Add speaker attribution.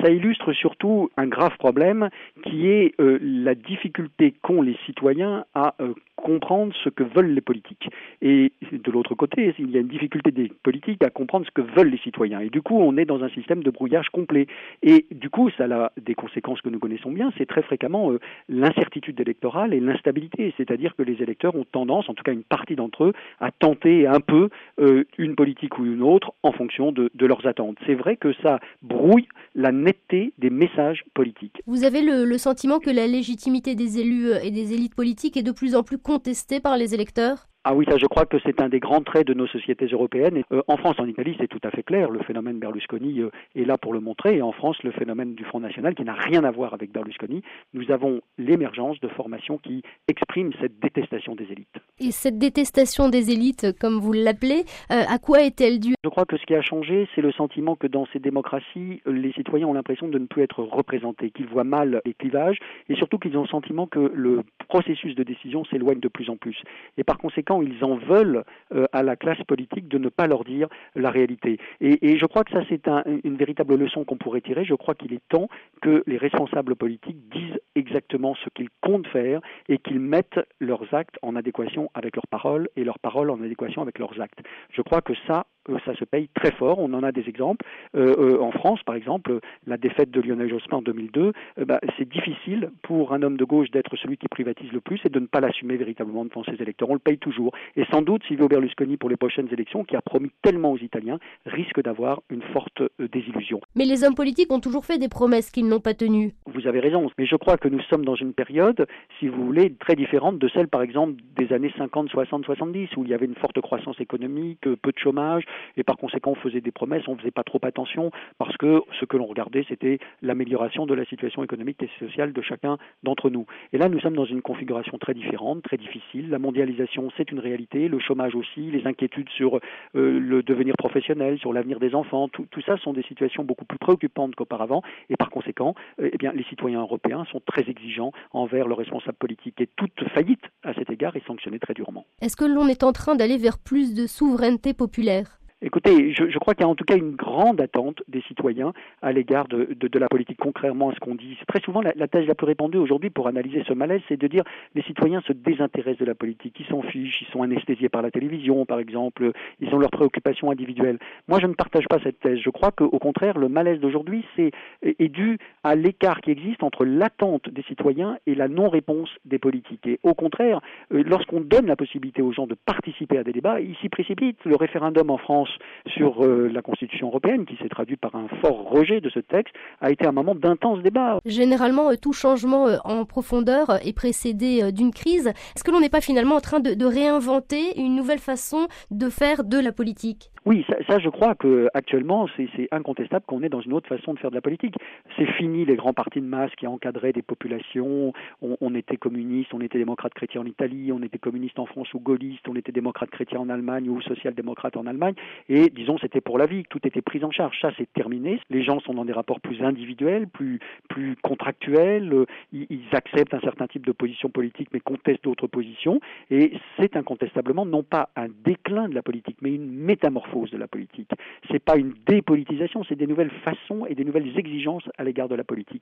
Speaker 1: Ça illustre surtout un grave problème qui est la difficulté qu'ont les citoyens à comprendre ce que veulent les politiques. Et de l'autre côté, il y a une difficulté des politiques à comprendre ce que veulent les citoyens. Et du coup, on est dans un système de brouillage complet. Et du coup, ça a des conséquences que nous connaissons bien. C'est très fréquemment l'incertitude électorale et l'instabilité. C'est-à-dire que les électeurs ont tendance, en tout cas une partie d'entre eux, à tenter un peu une politique ou une autre en fonction de leurs attentes. C'est vrai que ça brouille la netteté des messages politiques.
Speaker 2: Vous avez le sentiment que la légitimité des élus et des élites politiques est de plus en plus contestée par les électeurs ?
Speaker 1: Ah oui, ça je crois que c'est un des grands traits de nos sociétés européennes. En France, en Italie, c'est tout à fait clair. Le phénomène Berlusconi est là pour le montrer. Et en France, le phénomène du Front National, qui n'a rien à voir avec Berlusconi, nous avons l'émergence de formations qui expriment cette détestation des élites.
Speaker 2: Et cette détestation des élites, comme vous l'appelez, à quoi est-elle due ?
Speaker 1: Je crois que ce qui a changé, c'est le sentiment que dans ces démocraties, les citoyens ont l'impression de ne plus être représentés, qu'ils voient mal les clivages et surtout qu'ils ont le sentiment que le processus de décision s'éloigne de plus en plus. Et par conséquent, ils en veulent à la classe politique de ne pas leur dire la réalité. Et je crois que ça, c'est une véritable leçon qu'on pourrait tirer. Je crois qu'il est temps que les responsables politiques disent exactement ce qu'ils comptent faire et qu'ils mettent leurs actes en adéquation avec leurs paroles et leurs paroles en adéquation avec leurs actes. Je crois que ça se paye très fort. On en a des exemples. En France, par exemple, la défaite de Lionel Jospin en 2002, c'est difficile pour un homme de gauche d'être celui qui privatise le plus et de ne pas l'assumer véritablement devant ses électeurs. On le paye toujours. Et sans doute, Silvio Berlusconi, pour les prochaines élections, qui a promis tellement aux Italiens, risque d'avoir une forte désillusion.
Speaker 2: Mais les hommes politiques ont toujours fait des promesses qu'ils n'ont pas tenues.
Speaker 1: Vous avez raison, mais je crois que nous sommes dans une période, si vous voulez, très différente de celle, par exemple, des années 50, 60, 70, où il y avait une forte croissance économique, peu de chômage, et par conséquent, on faisait des promesses, on ne faisait pas trop attention, parce que ce que l'on regardait, c'était l'amélioration de la situation économique et sociale de chacun d'entre nous. Et là, nous sommes dans une configuration très différente, très difficile. La mondialisation, c'est une réalité, le chômage aussi, les inquiétudes sur le devenir professionnel, sur l'avenir des enfants, tout ça sont des situations beaucoup plus préoccupantes qu'auparavant, et par conséquent, les citoyens européens sont très exigeants envers leurs responsables politiques, et toute faillite à cet égard est sanctionnée très durement.
Speaker 2: Est-ce que l'on est en train d'aller vers plus de souveraineté populaire ?
Speaker 1: Écoutez, je crois qu'il y a en tout cas une grande attente des citoyens à l'égard de la politique, contrairement à ce qu'on dit. C'est très souvent la thèse la plus répandue aujourd'hui pour analyser ce malaise, c'est de dire les citoyens se désintéressent de la politique, ils s'en fichent, ils sont anesthésiés par la télévision, par exemple, ils ont leurs préoccupations individuelles. Moi, je ne partage pas cette thèse. Je crois qu'au contraire, le malaise d'aujourd'hui est dû à l'écart qui existe entre l'attente des citoyens et la non-réponse des politiques. Et au contraire, lorsqu'on donne la possibilité aux gens de participer à des débats, ils s'y précipitent. Le référendum en France sur la Constitution européenne, qui s'est traduit par un fort rejet de ce texte, a été un moment d'intense débat.
Speaker 2: Généralement, tout changement en profondeur est précédé d'une crise. Est-ce que l'on n'est pas finalement en train de réinventer une nouvelle façon de faire de la politique ?
Speaker 1: Oui, ça je crois que actuellement c'est incontestable qu'on est dans une autre façon de faire de la politique. C'est fini les grands partis de masse qui encadraient des populations. On était communiste, on était démocrate chrétien en Italie, on était communiste en France ou gaulliste, on était démocrate chrétien en Allemagne ou social-démocrate en Allemagne. Et disons c'était pour la vie, tout était pris en charge. Ça c'est terminé. Les gens sont dans des rapports plus individuels, plus contractuels. Ils acceptent un certain type de position politique mais contestent d'autres positions. Et c'est incontestablement non pas un déclin de la politique mais une métamorphose de la politique. C'est pas une dépolitisation, c'est des nouvelles façons et des nouvelles exigences à l'égard de la politique.